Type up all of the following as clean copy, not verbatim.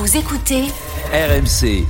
Vous écoutez RMC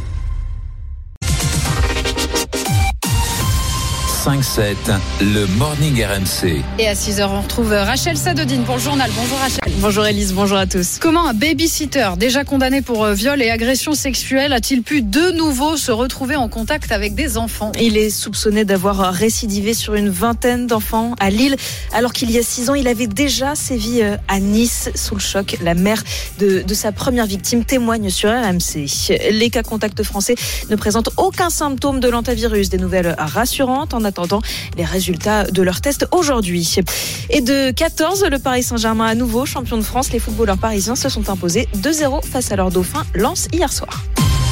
5-7, le Morning RMC. Et à 6h, on retrouve Rachel Sadodine pour le journal. Bonjour Rachel. Bonjour Élise, bonjour à tous. Comment un babysitter, déjà condamné pour viol et agression sexuelle, a-t-il pu de nouveau se retrouver en contact avec des enfants ? Il est soupçonné d'avoir récidivé sur une vingtaine d'enfants à Lille, alors qu'il y a 6 ans, il avait déjà sévi à Nice. Sous le choc, la mère de sa première victime témoigne sur RMC. Les cas contacts français ne présentent aucun symptôme de l'antivirus. Des nouvelles rassurantes en attendant les résultats de leur test aujourd'hui. Et de 14, le Paris Saint-Germain à nouveau champion de France. Les footballeurs parisiens se sont imposés 2-0 face à leur dauphin Lens hier soir.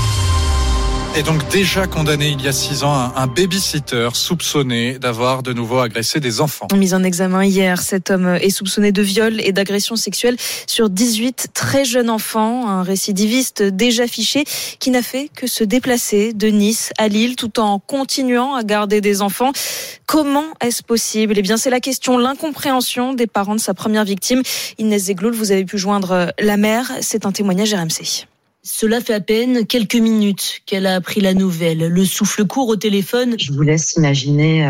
Et donc déjà condamné il y a 6 ans, un babysitter soupçonné d'avoir de nouveau agressé des enfants. Mis en examen hier, cet homme est soupçonné de viol et d'agression sexuelle sur 18 très jeunes enfants. Un récidiviste déjà fiché qui n'a fait que se déplacer de Nice à Lille tout en continuant à garder des enfants. Comment est-ce possible ? Eh bien, c'est la question, l'incompréhension des parents de sa première victime. Inès Zegloul, vous avez pu joindre la mère. C'est un témoignage RMC. Cela fait à peine quelques minutes qu'elle a appris la nouvelle. Le souffle court au téléphone. Je vous laisse imaginer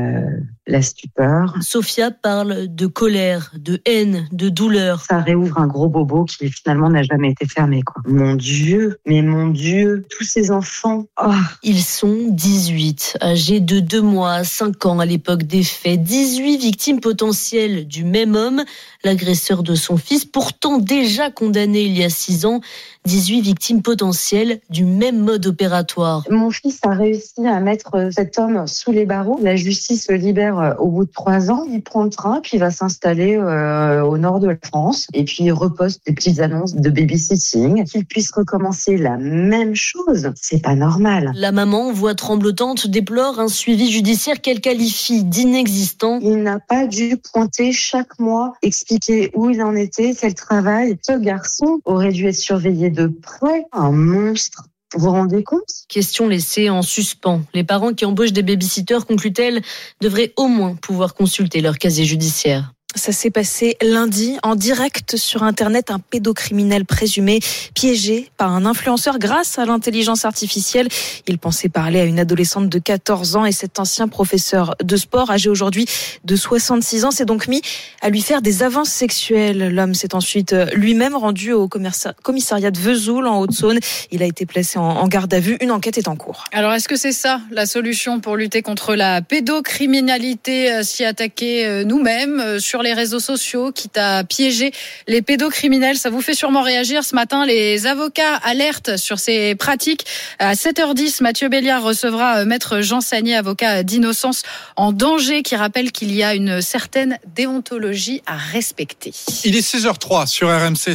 la stupeur. Sophia parle de colère, de haine, de douleur. Ça réouvre un gros bobo qui finalement n'a jamais été fermé, quoi. Mon Dieu, tous ces enfants. Oh. Ils sont 18, âgés de 2 mois à 5 ans à l'époque des faits. 18 victimes potentielles du même homme, l'agresseur de son fils, pourtant déjà condamné il y a 6 ans. 18 victimes potentielles du même mode opératoire. Mon fils a réussi à mettre cet homme sous les barreaux. La justice le libère au bout de 3 ans. Il prend le train, puis il va s'installer au nord de la France. Et puis il reposte des petites annonces de babysitting. Qu'il puisse recommencer la même chose, c'est pas normal. La maman, voix tremblotante, déplore un suivi judiciaire qu'elle qualifie d'inexistant. Il n'a pas dû pointer chaque mois, expliquer où il en était, quel travail. Ce garçon aurait dû être surveillé de près, un monstre. Vous vous rendez compte ? Question laissée en suspens. Les parents qui embauchent des babysitters, conclut-elle, devraient au moins pouvoir consulter leur casier judiciaire. Ça s'est passé lundi en direct sur Internet. Un pédocriminel présumé piégé par un influenceur grâce à l'intelligence artificielle. Il pensait parler à une adolescente de 14 ans et cet ancien professeur de sport, âgé aujourd'hui de 66 ans, s'est donc mis à lui faire des avances sexuelles. L'homme s'est ensuite lui-même rendu au commissariat de Vesoul en Haute-Saône. Il a été placé en garde à vue. Une enquête est en cours. Alors, est-ce que c'est ça la solution pour lutter contre la pédocriminalité, s'y attaquer nous-mêmes sur les réseaux sociaux, quitte à piéger les pédocriminels? Ça vous fait sûrement réagir. Ce matin, les avocats alertent sur ces pratiques. À 7h10, Mathieu Béliard recevra Maître Jean Sagnier, avocat d'innocence en danger, qui rappelle qu'il y a une certaine déontologie à respecter. Il est 6h03 sur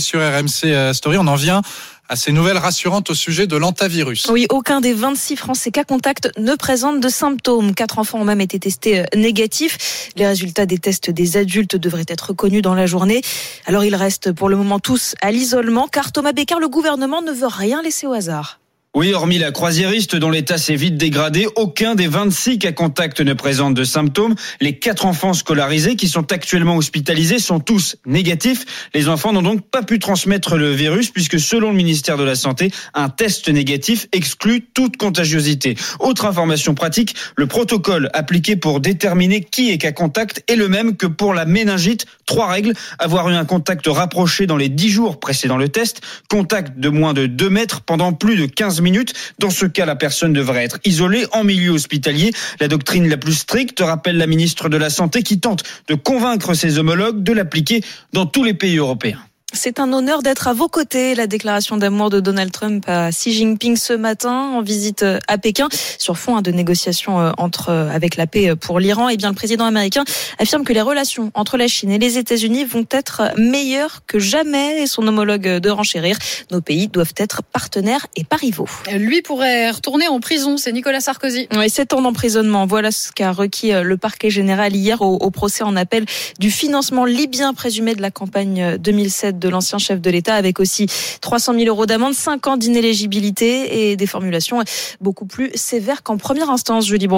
RMC Story. On en vient à ces nouvelles rassurantes au sujet de l'antivirus. Oui, aucun des 26 Français cas contact ne présente de symptômes. 4 enfants ont même été testés négatifs. Les résultats des tests des adultes devraient être connus dans la journée. Alors ils restent pour le moment tous à l'isolement, car Thomas Beccard, le gouvernement ne veut rien laisser au hasard. Oui, hormis la croisiériste dont l'état s'est vite dégradé, aucun des 26 cas contacts ne présente de symptômes. Les 4 enfants scolarisés qui sont actuellement hospitalisés sont tous négatifs. Les enfants n'ont donc pas pu transmettre le virus puisque selon le ministère de la Santé, un test négatif exclut toute contagiosité. Autre information pratique, le protocole appliqué pour déterminer qui est cas contact est le même que pour la méningite. 3 règles, avoir eu un contact rapproché dans les 10 jours précédant le test, contact de moins de 2 mètres pendant plus de 15 minutes. Dans ce cas, la personne devrait être isolée en milieu hospitalier. La doctrine la plus stricte, rappelle la ministre de la Santé, qui tente de convaincre ses homologues de l'appliquer dans tous les pays européens. C'est un honneur d'être à vos côtés. La déclaration d'amour de Donald Trump à Xi Jinping ce matin en visite à Pékin sur fond de négociations avec la paix pour l'Iran. Et bien, le président américain affirme que les relations entre la Chine et les États-Unis vont être meilleures que jamais et son homologue de renchérir. Nos pays doivent être partenaires et pas rivaux. Lui pourrait retourner en prison, c'est Nicolas Sarkozy. Oui, 7 ans d'emprisonnement. Voilà ce qu'a requis le parquet général hier au procès en appel du financement libyen présumé de la campagne 2007 de l'ancien chef de l'État, avec aussi 300 000 euros d'amende, 5 ans d'inéligibilité et des formulations beaucoup plus sévères qu'en première instance, Julie Brault.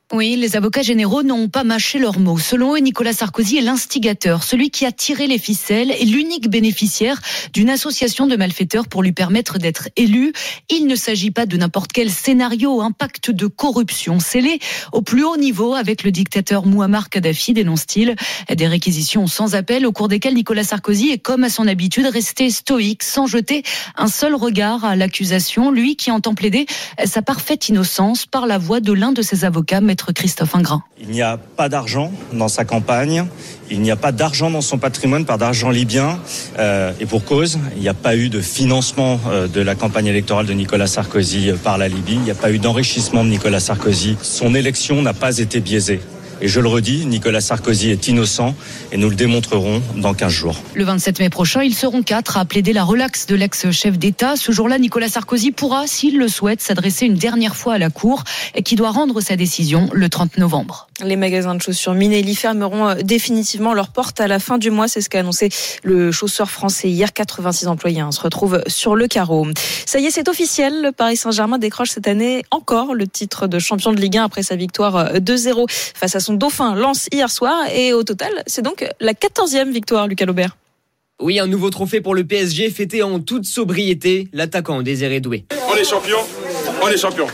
Oui, les avocats généraux n'ont pas mâché leurs mots. Selon eux, Nicolas Sarkozy est l'instigateur, celui qui a tiré les ficelles et l'unique bénéficiaire d'une association de malfaiteurs pour lui permettre d'être élu. Il ne s'agit pas de n'importe quel scénario, un pacte de corruption scellé au plus haut niveau avec le dictateur Mouammar Kadhafi, dénonce-t-il. Des réquisitions sans appel au cours desquelles Nicolas Sarkozy est, comme à son habitude, resté stoïque, sans jeter un seul regard à l'accusation. Lui qui entend plaider sa parfaite innocence par la voix de l'un de ses avocats, Christophe Ingrand. Il n'y a pas d'argent dans sa campagne, il n'y a pas d'argent dans son patrimoine, pas d'argent libyen, et pour cause, il n'y a pas eu de financement de la campagne électorale de Nicolas Sarkozy par la Libye, il n'y a pas eu d'enrichissement de Nicolas Sarkozy, son élection n'a pas été biaisée. Et je le redis, Nicolas Sarkozy est innocent et nous le démontrerons dans 15 jours. Le 27 mai prochain, ils seront 4 à plaider la relaxe de l'ex-chef d'État. Ce jour-là, Nicolas Sarkozy pourra, s'il le souhaite, s'adresser une dernière fois à la Cour et qui doit rendre sa décision le 30 novembre. Les magasins de chaussures Minelli fermeront définitivement leurs portes à la fin du mois. C'est ce qu'a annoncé le chausseur français hier. 86 employés se retrouvent sur le carreau. Ça y est, c'est officiel. Le Paris Saint-Germain décroche cette année encore le titre de champion de Ligue 1 après sa victoire 2-0 face à son dauphin Lens hier soir. Et au total, c'est donc la 14e victoire, Lucas Laubert. Oui, un nouveau trophée pour le PSG fêté en toute sobriété. L'attaquant Désiré Doué. On est champion. On est champion.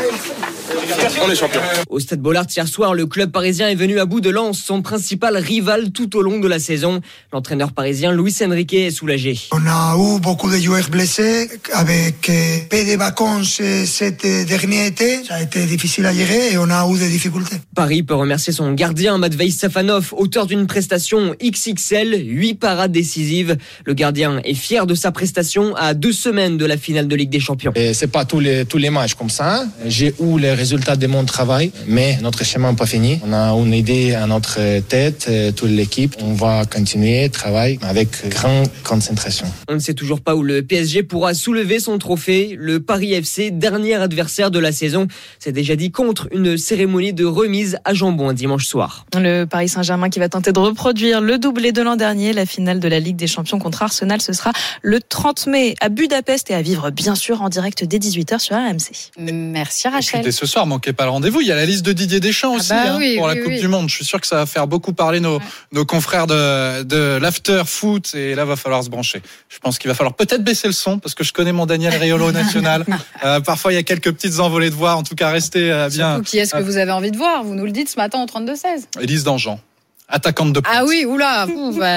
On est champion. Au Stade Bollaert hier soir, le club parisien est venu à bout de Lens, son principal rival tout au long de la saison. L'entraîneur parisien Luis Enrique est soulagé. On a eu beaucoup de joueurs blessés avec peu de vacances cet dernier été. Ça a été difficile à gérer et on a eu des difficultés. Paris peut remercier son gardien Matvei Safanov, auteur d'une prestation XXL, 8 parades décisives. Le gardien est fier de sa prestation à 2 semaines de la finale de Ligue des Champions. Et c'est pas tous les matchs comme ça. J'ai eu les résultats de mon travail, mais notre chemin n'est pas fini. On a une idée à notre tête, toute l'équipe. On va continuer, travailler avec grande concentration. On ne sait toujours pas où le PSG pourra soulever son trophée. Le Paris FC, dernier adversaire de la saison, s'est déjà dit contre une cérémonie de remise à Jambon dimanche soir. Le Paris Saint-Germain qui va tenter de reproduire le doublé de l'an dernier. La finale de la Ligue des Champions contre Arsenal, ce sera le 30 mai à Budapest et à vivre bien sûr en direct dès 18h sur RMC. Merci Rachel. Et dès ce soir, manquez pas le rendez-vous. Il y a la liste de Didier Deschamps aussi pour la Coupe du Monde. Je suis sûr que ça va faire beaucoup parler nos confrères de l'after foot. Et là, va falloir se brancher. Je pense qu'il va falloir peut-être baisser le son parce que je connais mon Daniel Riolo national. Parfois, il y a quelques petites envolées de voix. En tout cas, restez bien. Surtout, qui est-ce que vous avez envie de voir ? Vous nous le dites ce matin au 32-16. Élise Dangean. Attaquante de pointe. Ah oui, oula,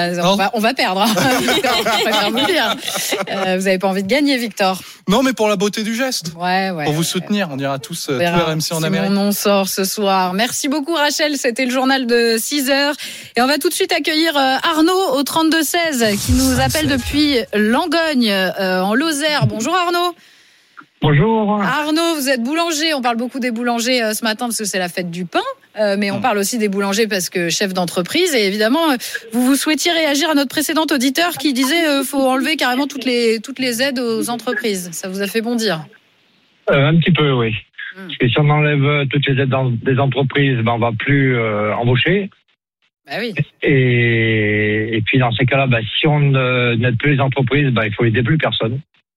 on va perdre. Victor, je préfère vous le dire. Vous n'avez pas envie de gagner, Victor? Non, mais pour la beauté du geste. Ouais. Pour vous soutenir, on ira tous tout RMC en Amérique. Mon nom sort ce soir. Merci beaucoup, Rachel. C'était le journal de 6h. Et on va tout de suite accueillir Arnaud au 32-16 qui nous appelle depuis Langogne, en Lozère. Bonjour Arnaud. Bonjour. Arnaud, vous êtes boulanger. On parle beaucoup des boulangers ce matin parce que c'est la fête du pain. Mais on parle aussi des boulangers parce que chef d'entreprise. Et évidemment, vous souhaitiez réagir à notre précédent auditeur qui disait faut enlever carrément toutes les aides aux entreprises. Ça vous a fait bondir? Un petit peu, oui. Parce que si on enlève toutes les aides des entreprises, on va plus embaucher. Bah oui. Et puis dans ces cas-là, si on n'aide plus les entreprises, il faut aider plus personne.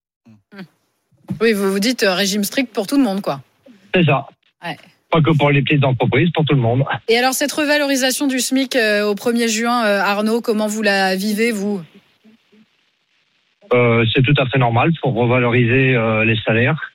Oui, vous vous dites régime strict pour tout le monde, quoi. C'est ça. Ouais. Pas que pour les petites entreprises, pour tout le monde. Et alors, cette revalorisation du SMIC au 1er juin, Arnaud, comment vous la vivez, vous ? C'est tout à fait normal pour revaloriser les salaires.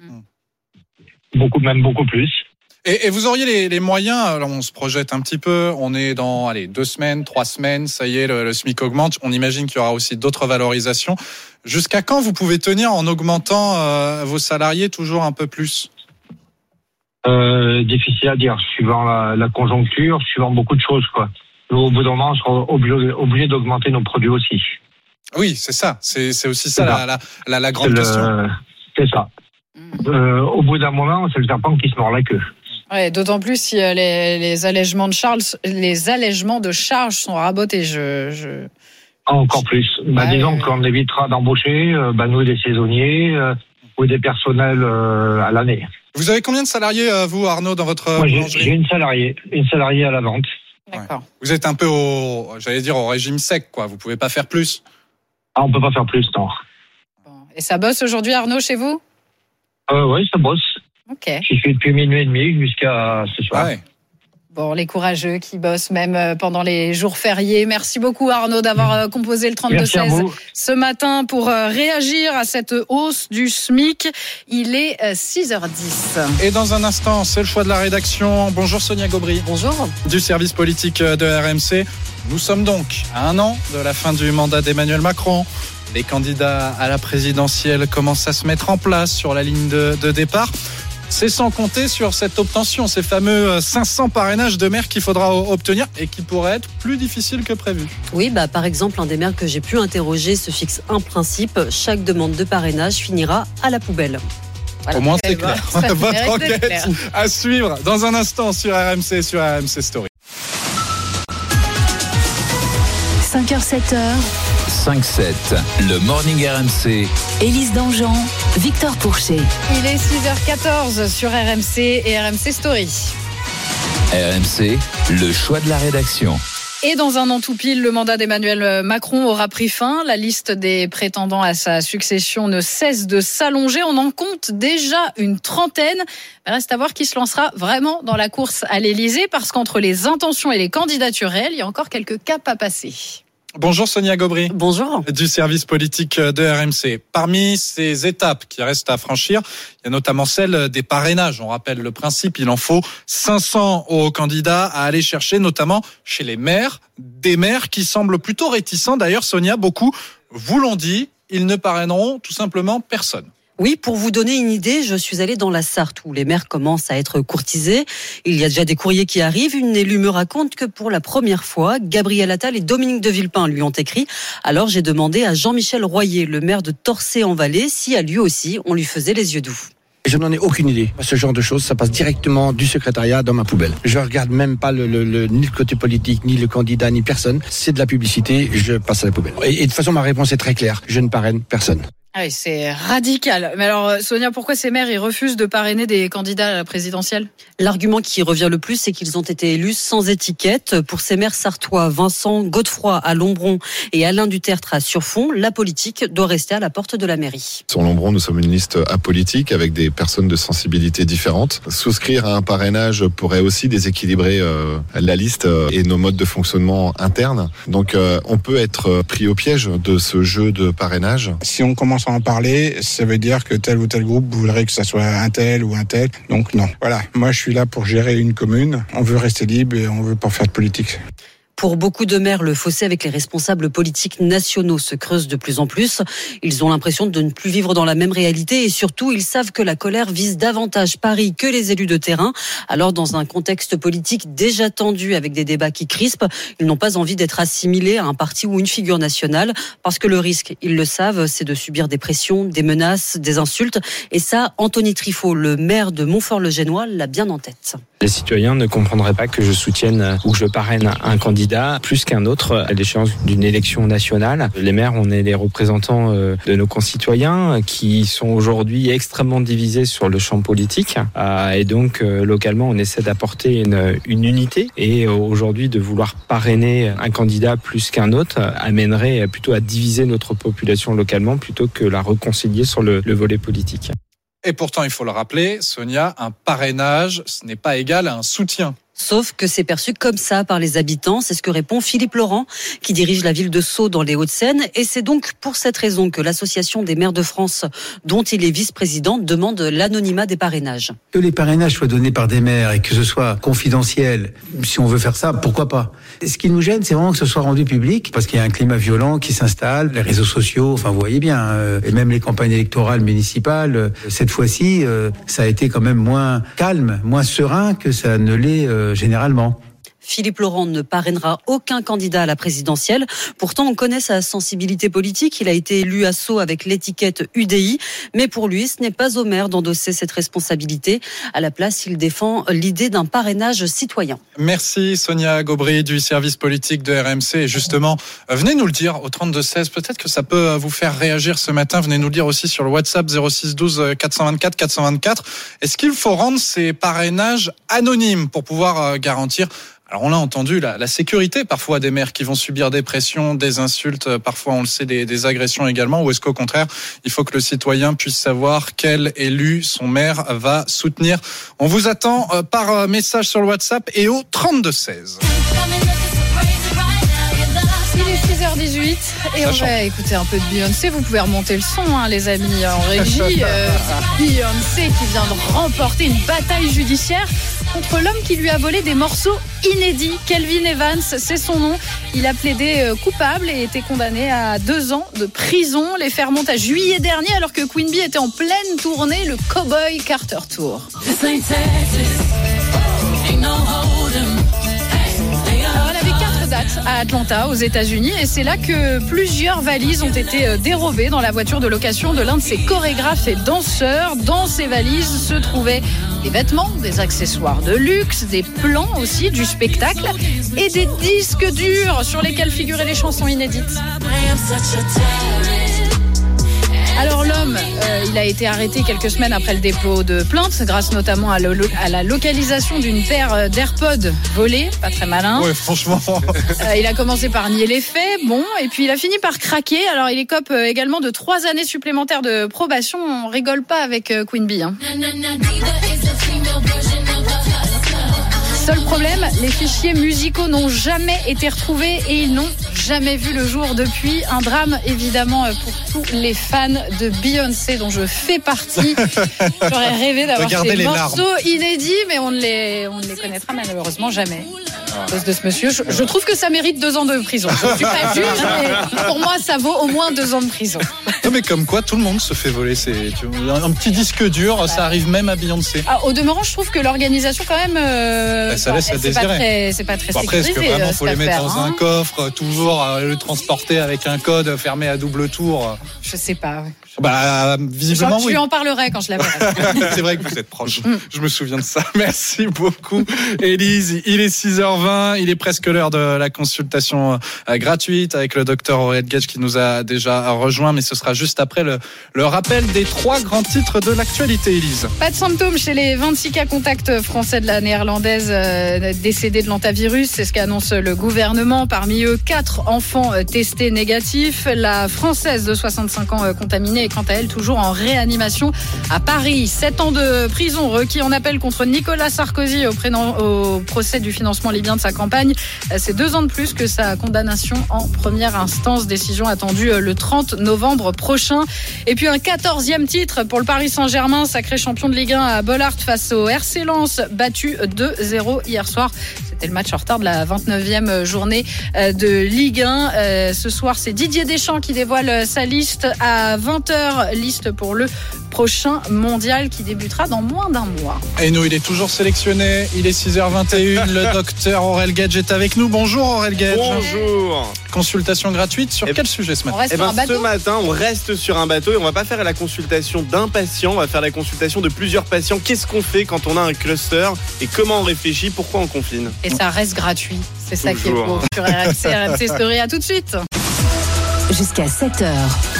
Beaucoup plus. Et vous auriez les moyens, alors on se projette un petit peu, on est dans 2 semaines, 3 semaines, ça y est, le SMIC augmente, on imagine qu'il y aura aussi d'autres valorisations. Jusqu'à quand vous pouvez tenir en augmentant vos salariés toujours un peu plus ? Difficile à dire, suivant la conjoncture, suivant beaucoup de choses, quoi. Nous, au bout d'un moment, on sera obligé d'augmenter nos produits aussi. Oui, c'est ça, c'est aussi ça la grande question. C'est ça. Au bout d'un moment, c'est le serpent qui se mord la queue. Ouais, d'autant plus si les allègements de charges sont rabotés. Encore plus. Disons qu'on évitera d'embaucher nous des saisonniers ou des personnels à l'année. Vous avez combien de salariés, vous, Arnaud, dans votre boulangerie ? J'ai une salariée à la vente. D'accord. Ouais. Vous êtes un peu au régime sec, quoi. Vous pouvez pas faire plus. On peut pas faire plus, non. Bon. Et ça bosse aujourd'hui, Arnaud, chez vous ? Oui, ça bosse. Ok. Ok. J'y suis depuis 12h30 jusqu'à ce soir. Ouais. Bon, les courageux qui bossent même pendant les jours fériés. Merci beaucoup Arnaud d'avoir composé le 32-16 ce matin pour réagir à cette hausse du SMIC. Il est 6h10. Et dans un instant, c'est le choix de la rédaction. Bonjour Sonia Gobry. Bonjour. Du service politique de RMC. Nous sommes donc à 1 an de la fin du mandat d'Emmanuel Macron. Les candidats à la présidentielle commencent à se mettre en place sur la ligne de départ. C'est sans compter sur cette obtention, ces fameux 500 parrainages de maires qu'il faudra obtenir et qui pourraient être plus difficiles que prévu. Oui, par exemple, un des maires que j'ai pu interroger se fixe un principe. Chaque demande de parrainage finira à la poubelle. Voilà. Au moins, c'est clair. Votre enquête à suivre dans un instant sur RMC, sur RMC Story. 5h, 7h. 5-7, le Morning RMC. Élise Dangean, Victor Pourchet. Il est 6h14 sur RMC et RMC Story. RMC, le choix de la rédaction. Et dans un an tout pile, le mandat d'Emmanuel Macron aura pris fin. La liste des prétendants à sa succession ne cesse de s'allonger. On en compte déjà une trentaine. Reste à voir qui se lancera vraiment dans la course à l'Élysée, parce qu'entre les intentions et les candidatures réelles, il y a encore quelques caps à passer. Bonjour Sonia Gobry. Bonjour. Du service politique de RMC. Parmi ces étapes qui restent à franchir, il y a notamment celle des parrainages. On rappelle le principe, il en faut 500 aux candidats à aller chercher, notamment chez les maires. Des maires qui semblent plutôt réticents. D'ailleurs, Sonia, beaucoup vous l'ont dit, ils ne parraineront tout simplement personne. Oui, pour vous donner une idée, je suis allée dans la Sarthe où les maires commencent à être courtisés. Il y a déjà des courriers qui arrivent. Une élue me raconte que pour la première fois, Gabriel Attal et Dominique de Villepin lui ont écrit. Alors j'ai demandé à Jean-Michel Royer, le maire de Torcé-en-Vallée, si à lui aussi on lui faisait les yeux doux. Je n'en ai aucune idée. Ce genre de choses, ça passe directement du secrétariat dans ma poubelle. Je regarde même pas ni le côté politique, ni le candidat, ni personne. C'est de la publicité, je passe à la poubelle. Et de toute façon, ma réponse est très claire. Je ne parraine personne. Ah oui, c'est radical. Mais alors, Sonia, pourquoi ces maires ils refusent de parrainer des candidats à la présidentielle ? L'argument qui revient le plus, c'est qu'ils ont été élus sans étiquette. Pour ces maires sartois, Vincent Godefroy à Lombron et Alain Dutertre à Surfont, la politique doit rester à la porte de la mairie. Sur Lombron, nous sommes une liste apolitique avec des personnes de sensibilités différentes. Souscrire à un parrainage pourrait aussi déséquilibrer la liste et nos modes de fonctionnement internes. Donc, on peut être pris au piège de ce jeu de parrainage. Si on commence à en parler, ça veut dire que tel ou tel groupe voudrait que ça soit un tel ou un tel. Donc non. Voilà, moi je suis là pour gérer une commune. On veut rester libre et on veut pas faire de politique. Pour beaucoup de maires, le fossé avec les responsables politiques nationaux se creuse de plus en plus. Ils ont l'impression de ne plus vivre dans la même réalité et surtout, ils savent que la colère vise davantage Paris que les élus de terrain. Alors, dans un contexte politique déjà tendu avec des débats qui crispent, ils n'ont pas envie d'être assimilés à un parti ou une figure nationale parce que le risque, ils le savent, c'est de subir des pressions, des menaces, des insultes. Et ça, Anthony Trifot, le maire de Montfort-le-Génois, l'a bien en tête. Les citoyens ne comprendraient pas que je soutienne ou que je parraine un candidat plus qu'un autre à l'échéance d'une élection nationale. Les maires, on est les représentants de nos concitoyens qui sont aujourd'hui extrêmement divisés sur le champ politique. Et donc, localement, on essaie d'apporter une unité. Et aujourd'hui, de vouloir parrainer un candidat plus qu'un autre amènerait plutôt à diviser notre population localement plutôt que la réconcilier sur le volet politique. Et pourtant, il faut le rappeler, Sonia, un parrainage, ce n'est pas égal à un soutien. Sauf que c'est perçu comme ça par les habitants. C'est ce que répond Philippe Laurent, qui dirige la ville de Sceaux dans les Hauts-de-Seine. Et c'est donc pour cette raison que l'Association des maires de France, dont il est vice-président, demande l'anonymat des parrainages. Que les parrainages soient donnés par des maires et que ce soit confidentiel, si on veut faire ça, pourquoi pas ? Ce qui nous gêne, c'est vraiment que ce soit rendu public, parce qu'il y a un climat violent qui s'installe, les réseaux sociaux, enfin vous voyez bien, et même les campagnes électorales municipales, cette fois-ci, ça a été quand même moins calme, moins serein que ça ne l'est généralement. Philippe Laurent ne parrainera aucun candidat à la présidentielle. Pourtant, on connaît sa sensibilité politique. Il a été élu à Sceaux avec l'étiquette UDI. Mais pour lui, ce n'est pas au maire d'endosser cette responsabilité. À la place, il défend l'idée d'un parrainage citoyen. Merci Sonia Gobry du service politique de RMC. Et justement, venez nous le dire au 32-16. Peut-être que ça peut vous faire réagir ce matin. Venez nous le dire aussi sur le WhatsApp 06 12 424 424. Est-ce qu'il faut rendre ces parrainages anonymes pour pouvoir garantir Alors on l'a entendu, la sécurité parfois des maires qui vont subir des pressions, des insultes, parfois on le sait des agressions également, ou est-ce qu'au contraire il faut que le citoyen puisse savoir quel élu son maire va soutenir? On vous attend par message sur le WhatsApp et au 32-16. Il est 6h18 et on va écouter un peu de Beyoncé. Vous pouvez remonter le son, les amis, en régie. Beyoncé qui vient de remporter une bataille judiciaire contre l'homme qui lui a volé des morceaux inédits. Kelvin Evans, c'est son nom. Il a plaidé coupable et été condamné à 2 ans de prison. Les faits remontent à juillet dernier alors que Queen Bee était en pleine tournée, le Cowboy Carter Tour. Alors, elle avait 4 dates à Atlanta, aux États-Unis, et c'est là que plusieurs valises ont été dérobées dans la voiture de location de l'un de ses chorégraphes et danseurs. Dans ces valises se trouvaient des vêtements, des accessoires de luxe, des plans aussi du spectacle et des disques durs sur lesquels figuraient les chansons inédites. Alors l'homme, il a été arrêté quelques semaines après le dépôt de plainte, grâce notamment à la localisation d'une paire d'AirPods volés, pas très malin. Ouais, franchement. Il a commencé par nier les faits, et puis il a fini par craquer. Alors il écope également de 3 années supplémentaires de probation. On rigole pas avec Queen Bee. Seul problème, les fichiers musicaux n'ont jamais été retrouvés et ils n'ont jamais vu le jour depuis. Un drame évidemment pour tous les fans de Beyoncé dont je fais partie. J'aurais rêvé d'avoir ces morceaux inédits, mais on ne les connaîtra malheureusement jamais. À cause de ce monsieur, je trouve que ça mérite 2 ans de prison. Je ne suis pas juge, mais pour moi ça vaut au moins 2 ans de prison. Non, mais comme quoi tout le monde se fait voler un petit disque dur, ça arrive même à Beyoncé. Au demeurant, je trouve que l'organisation quand même ça laisse à désirer. C'est pas très après, sécurisé. Après, est-ce que vraiment faut les mettre dans un coffre, toujours le transporter avec un code fermé à double tour? Je sais pas. Visiblement, je lui en parlerai quand je la verrai. C'est vrai que vous êtes proche. Je me souviens de ça. Merci beaucoup, Élise. Il est 6h20. Il est presque l'heure de la consultation gratuite avec le docteur Aurel Gage qui nous a déjà rejoint, mais ce sera juste après le rappel des 3 grands titres de l'actualité, Élise. Pas de symptômes chez les 26 cas contacts français de la néerlandaise décédés de l'antavirus. C'est ce qu'annonce le gouvernement. Parmi eux, 4 enfants testés négatifs. La française de 65 ans contaminée est quant à elle toujours en réanimation à Paris. 7 ans de prison requis en appel contre Nicolas Sarkozy au procès du financement libyen de sa campagne. C'est 2 ans de plus que sa condamnation en première instance. Décision attendue le 30 novembre prochain. Et puis un 14e titre pour le Paris Saint-Germain, sacré champion de Ligue 1 à Bollaert face au RC Lens, battu 2-0 hier soir. C'était le match en retard de la 29e journée de Ligue 1. Ce soir, c'est Didier Deschamps qui dévoile sa liste à 20h. Liste pour le prochain mondial qui débutera dans moins d'1 mois. Et nous, il est toujours sélectionné. Il est 6h21. Le docteur Aurel Gage est avec nous. Bonjour Aurel Gage. Bonjour. Consultation gratuite sur quel sujet ce matin? Ce matin, on reste sur un bateau et on va pas faire la consultation d'un patient, on va faire la consultation de plusieurs patients. Qu'est-ce qu'on fait quand on a un cluster et comment on réfléchit? Pourquoi on confine? Et ça reste gratuit. C'est ça qui est beau sur RMC Story. À tout de suite. Jusqu'à 7h.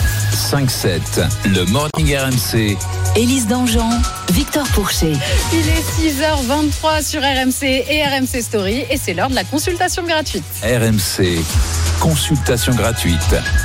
5-7, le Morning RMC. Élise Dangean, Victor Pourchet. Il est 6h23 sur RMC et RMC Story et c'est l'heure de la consultation gratuite. RMC, consultation gratuite.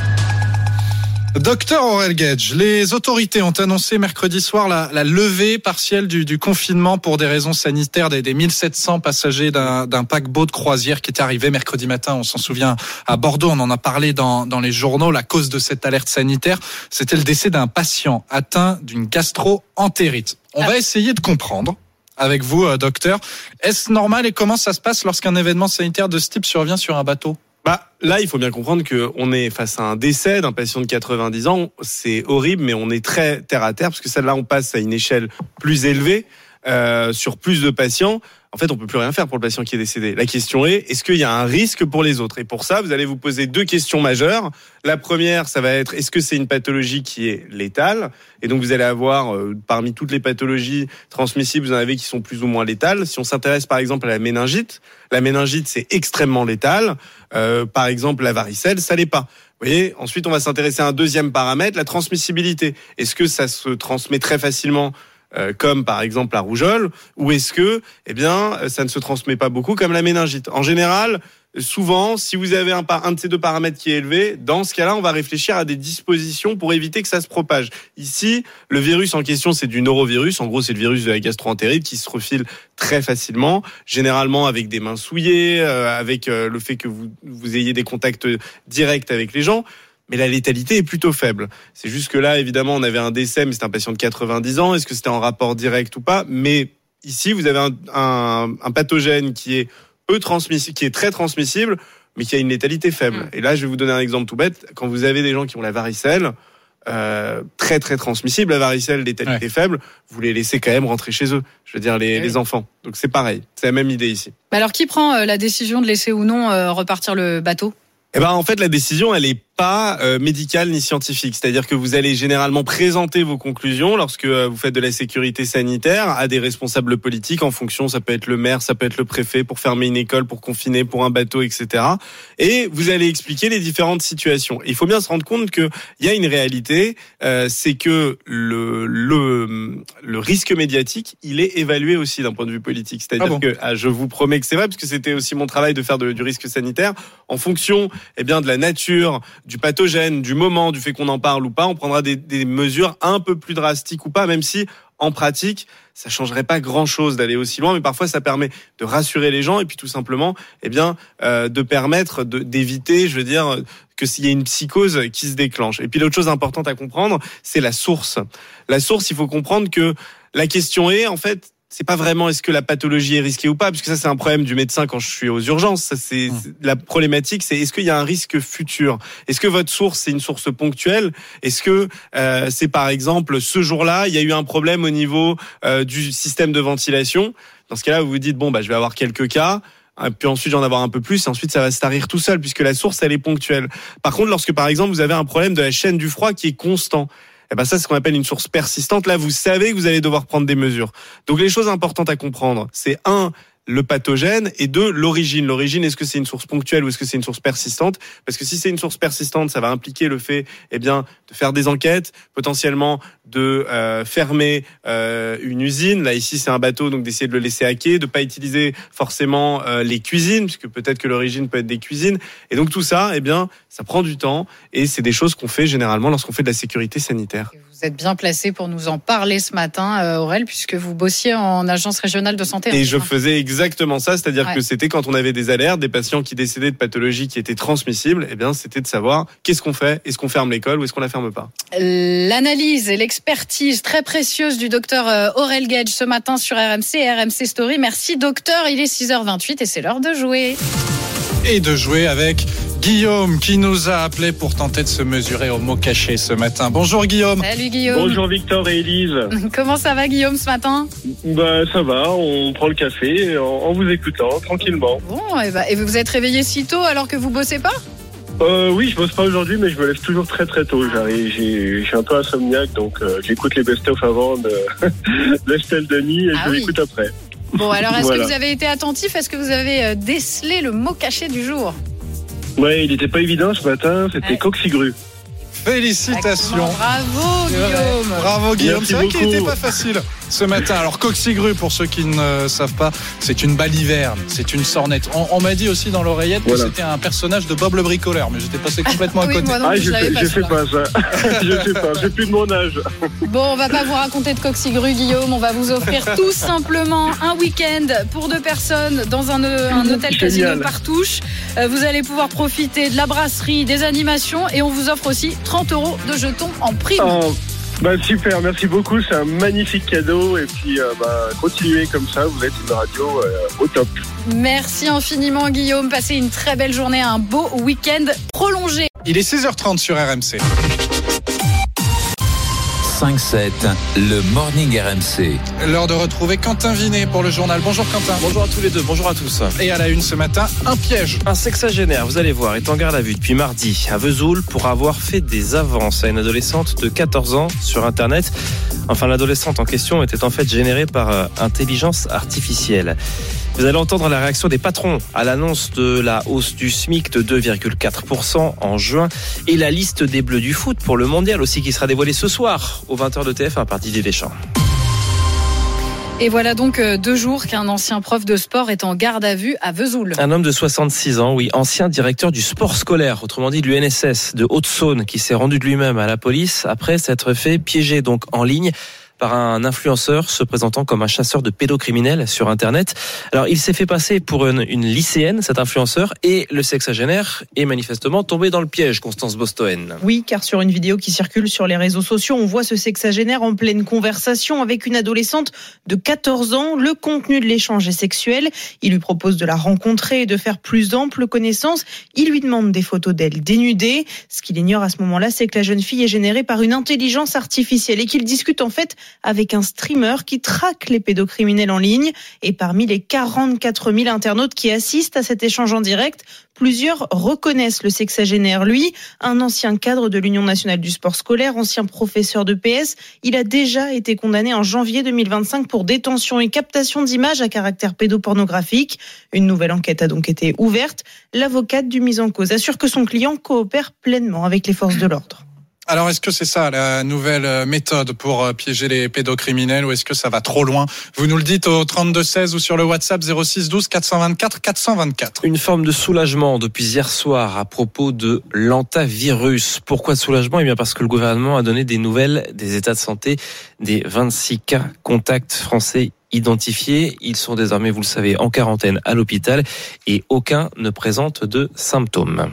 Docteur Aurel Gage, les autorités ont annoncé mercredi soir la levée partielle du confinement pour des raisons sanitaires des 1700 passagers d'un paquebot de croisière qui était arrivé mercredi matin, on s'en souvient, à Bordeaux. On en a parlé dans les journaux. La cause de cette alerte sanitaire, c'était le décès d'un patient atteint d'une gastro-entérite. On va essayer de comprendre avec vous, docteur. Est-ce normal et comment ça se passe lorsqu'un événement sanitaire de ce type survient sur un bateau? Là, il faut bien comprendre qu'on est face à un décès d'un patient de 90 ans. C'est horrible, mais on est très terre à terre, parce que celle-là, on passe à une échelle plus élevée, sur plus de patients. En fait, on peut plus rien faire pour le patient qui est décédé. La question est-ce qu'il y a un risque pour les autres? Et pour ça, vous allez vous poser 2 questions majeures. La première, ça va être, est-ce que c'est une pathologie qui est létale? Et donc, vous allez avoir, parmi toutes les pathologies transmissibles, vous en avez qui sont plus ou moins létales. Si on s'intéresse, par exemple, à la méningite, c'est extrêmement létal. Par exemple, la varicelle, ça l'est pas. Vous voyez? Ensuite, on va s'intéresser à un deuxième paramètre, la transmissibilité. Est-ce que ça se transmet très facilement comme par exemple la rougeole, ou est-ce que ça ne se transmet pas beaucoup comme la méningite? En général, souvent, si vous avez un de ces deux paramètres qui est élevé, dans ce cas-là, on va réfléchir à des dispositions pour éviter que ça se propage. Ici, le virus en question, c'est du norovirus. En gros, c'est le virus de la gastro-entérite qui se refile très facilement, généralement avec des mains souillées, avec le fait que vous ayez des contacts directs avec les gens. Mais la létalité est plutôt faible. C'est juste que là, évidemment, on avait un décès, mais c'est un patient de 90 ans. Est-ce que c'était en rapport direct ou pas? Mais ici, vous avez un pathogène qui est qui est très transmissible, mais qui a une létalité faible. Et là, je vais vous donner un exemple tout bête. Quand vous avez des gens qui ont la varicelle, très très transmissible, la varicelle, létalité faible, vous les laissez quand même rentrer chez eux. Je veux dire, les enfants. Donc c'est pareil. C'est la même idée ici. Alors, qui prend la décision de laisser ou non repartir le bateau? En fait, la décision, elle est pas médicale ni scientifique. C'est-à-dire que vous allez généralement présenter vos conclusions lorsque vous faites de la sécurité sanitaire à des responsables politiques en fonction, ça peut être le maire, ça peut être le préfet pour fermer une école, pour confiner, pour un bateau, etc. Et vous allez expliquer les différentes situations. Et il faut bien se rendre compte qu'il y a une réalité, c'est que le risque médiatique, il est évalué aussi d'un point de vue politique. C'est-à-dire que je vous promets que c'est vrai, parce que c'était aussi mon travail de faire du risque sanitaire. En fonction de la nature, du pathogène, du moment, du fait qu'on en parle ou pas, on prendra des mesures un peu plus drastiques ou pas, même si en pratique, ça changerait pas grand-chose d'aller aussi loin, mais parfois ça permet de rassurer les gens et puis tout simplement, de permettre d'éviter, je veux dire, que s'il y a une psychose qui se déclenche. Et puis l'autre chose importante à comprendre, c'est la source. La source, il faut comprendre que la question est, en fait, c'est pas vraiment est-ce que la pathologie est risquée ou pas, puisque ça c'est un problème du médecin quand je suis aux urgences. Ça c'est la problématique, c'est est-ce qu'il y a un risque futur? Est-ce que votre source c'est une source ponctuelle? Est-ce que c'est par exemple ce jour-là il y a eu un problème au niveau du système de ventilation? Dans ce cas-là, vous vous dites je vais avoir quelques cas. Puis ensuite j'en avoir un peu plus et ensuite ça va se tarir tout seul puisque la source elle est ponctuelle. Par contre, lorsque par exemple vous avez un problème de la chaîne du froid qui est constant, ça, c'est ce qu'on appelle une source persistante. Là, vous savez que vous allez devoir prendre des mesures. Donc, les choses importantes à comprendre, c'est 1, le pathogène, et 2, l'origine. L'origine, est-ce que c'est une source ponctuelle ou est-ce que c'est une source persistante? Parce que si c'est une source persistante, ça va impliquer le fait, de faire des enquêtes, potentiellement de fermer une usine. Là, ici, c'est un bateau, donc d'essayer de le laisser à quai, de pas utiliser forcément les cuisines, puisque peut-être que l'origine peut être des cuisines. Et donc tout ça, ça prend du temps, et c'est des choses qu'on fait généralement lorsqu'on fait de la sécurité sanitaire. Vous êtes bien placé pour nous en parler ce matin, Aurel, puisque vous bossiez en agence régionale de santé. Et je faisais exactement ça, c'est-à-dire que c'était quand on avait des alertes, des patients qui décédaient de pathologies qui étaient transmissibles, c'était de savoir qu'est-ce qu'on fait, est-ce qu'on ferme l'école ou est-ce qu'on la ferme pas. L'analyse et l'expertise très précieuse du docteur Aurel Gage ce matin sur RMC et RMC Story. Merci docteur, il est 6h28 et c'est l'heure de jouer. Et de jouer avec Guillaume qui nous a appelé pour tenter de se mesurer au mot caché ce matin. Bonjour Guillaume. Salut Guillaume. Bonjour Victor et Élise. Comment ça va Guillaume ce matin? Ça va, on prend le café en vous écoutant tranquillement. Bon, et vous êtes réveillé si tôt alors que vous bossez pas? Oui, je bosse pas aujourd'hui, mais je me lève toujours très très tôt. Je suis un peu insomniaque, donc j'écoute les best-of avant de l'Estelle Denis et je l'écoute après. Bon, alors est-ce que vous avez été attentif? Est-ce que vous avez décelé le mot caché du jour? Ouais, il n'était pas évident ce matin, c'était coxigru. Félicitations. Bravo Guillaume. Bravo Guillaume. C'est vrai qu'il n'était pas facile ce matin. Alors coxigru, pour ceux qui ne savent pas, c'est une baliverne, c'est une sornette. On m'a dit aussi dans l'oreillette que c'était un personnage de Bob le bricoleur, mais j'étais passé complètement à côté. Moi non, je sais pas ça. Je sais pas, j'ai plus de mon âge. Bon, on va pas vous raconter de coxigru Guillaume, on va vous offrir tout simplement un week-end pour 2 personnes dans un hôtel casino Partouche. Vous allez pouvoir profiter de la brasserie, des animations et on vous offre aussi 30 € de jetons en prime. Super, merci beaucoup, c'est un magnifique cadeau et puis continuez comme ça, vous êtes une radio au top. Merci infiniment Guillaume, passez une très belle journée, un beau week-end prolongé. Il est 6h30 sur RMC. 5-7, le Morning RMC. L'heure de retrouver Quentin Vinet pour le journal. Bonjour Quentin. Bonjour à tous les deux, bonjour à tous. Et à la une ce matin, un piège. Un sexagénaire, vous allez voir, est en garde à vue depuis mardi à Vesoul pour avoir fait des avances à une adolescente de 14 ans sur Internet. Enfin, l'adolescente en question était en fait générée par intelligence artificielle. Vous allez entendre la réaction des patrons à l'annonce de la hausse du SMIC de 2,4% en juin et la liste des Bleus du foot pour le mondial aussi qui sera dévoilée ce soir aux 20h de TF1 par Didier Deschamps. Et voilà donc 2 jours qu'un ancien prof de sport est en garde à vue à Vesoul. Un homme de 66 ans, oui, ancien directeur du sport scolaire, autrement dit de l'UNSS de Haute-Saône, qui s'est rendu de lui-même à la police après s'être fait piéger donc en ligne par un influenceur se présentant comme un chasseur de pédocriminels sur Internet. Alors, il s'est fait passer pour une lycéenne, cet influenceur, et le sexagénaire est manifestement tombé dans le piège, Constance Bostoen. Oui, car sur une vidéo qui circule sur les réseaux sociaux, on voit ce sexagénaire en pleine conversation avec une adolescente de 14 ans. Le contenu de l'échange est sexuel. Il lui propose de la rencontrer et de faire plus ample connaissance. Il lui demande des photos d'elle dénudée. Ce qu'il ignore à ce moment-là, c'est que la jeune fille est générée par une intelligence artificielle et qu'il discute en fait avec un streamer qui traque les pédocriminels en ligne. Et parmi les 44 000 internautes qui assistent à cet échange en direct, plusieurs reconnaissent le sexagénaire. Lui, un ancien cadre de l'Union nationale du sport scolaire, ancien professeur de PS, il a déjà été condamné en janvier 2025 pour détention et captation d'images à caractère pédopornographique. Une nouvelle enquête a donc été ouverte. L'avocate du mis en cause assure que son client coopère pleinement avec les forces de l'ordre. Alors, est-ce que c'est ça la nouvelle méthode pour piéger les pédocriminels ou est-ce que ça va trop loin ? Vous nous le dites au 3216 ou sur le WhatsApp 06 12 424 424. Une forme de soulagement depuis hier soir à propos de l'antavirus. Pourquoi de soulagement ? Eh bien parce que le gouvernement a donné des nouvelles des états de santé des 26 cas contacts français identifiés. Ils sont désormais, vous le savez, en quarantaine à l'hôpital et aucun ne présente de symptômes.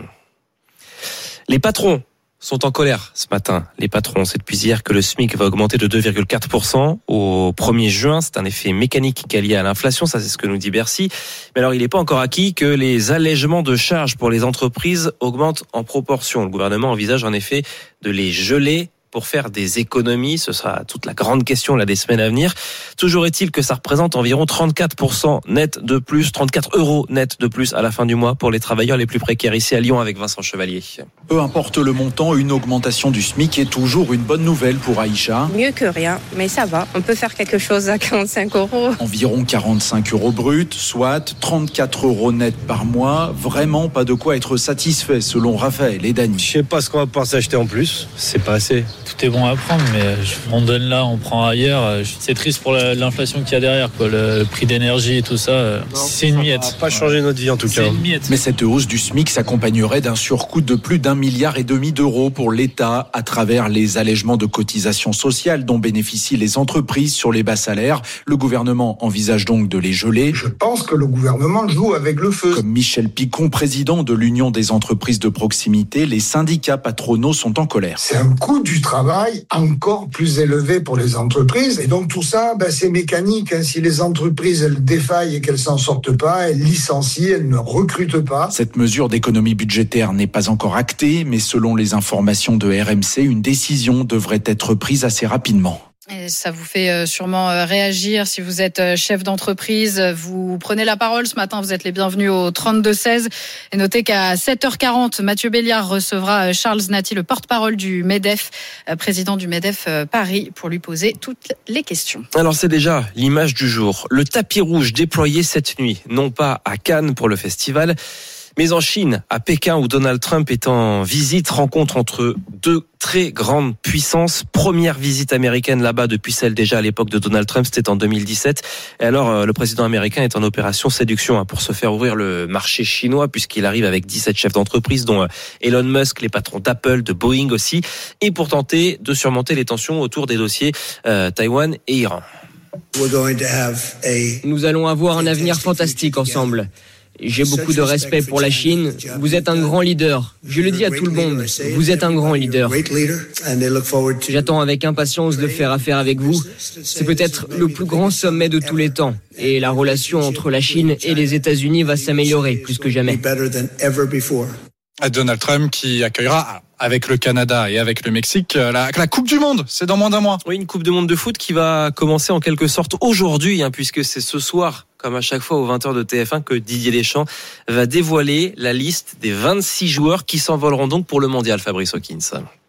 Les patrons sont en colère ce matin. Les patrons, c'est depuis hier que le SMIC va augmenter de 2,4% au 1er juin. C'est un effet mécanique qui est lié à l'inflation, ça c'est ce que nous dit Bercy. Mais alors il n'est pas encore acquis que les allègements de charges pour les entreprises augmentent en proportion. Le gouvernement envisage en effet de les geler pour faire des économies. Ce sera toute la grande question là des semaines à venir. Toujours est-il que ça représente environ 34% net de plus, 34 € net de plus à la fin du mois pour les travailleurs les plus précaires ici à Lyon avec Vincent Chevalier. Peu importe le montant, une augmentation du SMIC est toujours une bonne nouvelle pour Aïcha. Mieux que rien, mais ça va. On peut faire quelque chose à 45 €. Environ 45 € bruts, soit 34 € net par mois. Vraiment pas de quoi être satisfait selon Raphaël et Dany. Je sais pas ce qu'on va pouvoir s'acheter en plus. C'est pas assez. Tout est bon à prendre, mais on donne là, on prend ailleurs. C'est triste pour l'inflation qu'il y a derrière, quoi. Le prix d'énergie et tout ça. C'est une miette. Ça va pas changer notre vie en tout cas. C'est une miette. Mais cette hausse du SMIC s'accompagnerait d'un surcoût de plus d'1,5 milliard d'euros pour l'État à travers les allègements de cotisations sociales dont bénéficient les entreprises sur les bas salaires. Le gouvernement envisage donc de les geler. Je pense que le gouvernement joue avec le feu. Comme Michel Picon, président de l'Union des entreprises de proximité, les syndicats patronaux sont en colère. C'est un coût du travail encore plus élevé pour les entreprises. Et donc tout ça, c'est mécanique. Si les entreprises elles défaillent et qu'elles s'en sortent pas, elles licencient, elles ne recrutent pas. Cette mesure d'économie budgétaire n'est pas encore actée, mais selon les informations de RMC, une décision devrait être prise assez rapidement. Et ça vous fait sûrement réagir si vous êtes chef d'entreprise. Vous prenez la parole ce matin, vous êtes les bienvenus au 3216. Et notez qu'à 7h40, Mathieu Béliard recevra Charles Naty, le porte-parole du MEDEF, président du MEDEF Paris, pour lui poser toutes les questions. Alors c'est déjà l'image du jour. Le tapis rouge déployé cette nuit, non pas à Cannes pour le festival, mais en Chine, à Pékin, où Donald Trump est en visite, rencontre entre deux très grandes puissances. Première visite américaine là-bas depuis celle déjà à l'époque de Donald Trump, c'était en 2017. Et alors, le président américain est en opération séduction pour se faire ouvrir le marché chinois, puisqu'il arrive avec 17 chefs d'entreprise, dont Elon Musk, les patrons d'Apple, de Boeing aussi, et pour tenter de surmonter les tensions autour des dossiers Taïwan et Iran. Nous allons avoir un avenir fantastique ensemble. J'ai beaucoup de respect pour la Chine. Vous êtes un grand leader. Je le dis à tout le monde. Vous êtes un grand leader. J'attends avec impatience de faire affaire avec vous. C'est peut-être le plus grand sommet de tous les temps. Et la relation entre la Chine et les États-Unis va s'améliorer plus que jamais. Donald Trump qui accueillera avec le Canada et avec le Mexique la Coupe du Monde, c'est dans moins d'un mois. Oui, une Coupe du Monde de foot qui va commencer en quelque sorte aujourd'hui, puisque c'est ce soir, comme à chaque fois aux 20h de TF1, que Didier Deschamps va dévoiler la liste des 26 joueurs qui s'envoleront donc pour le mondial, Fabrice Hawkins.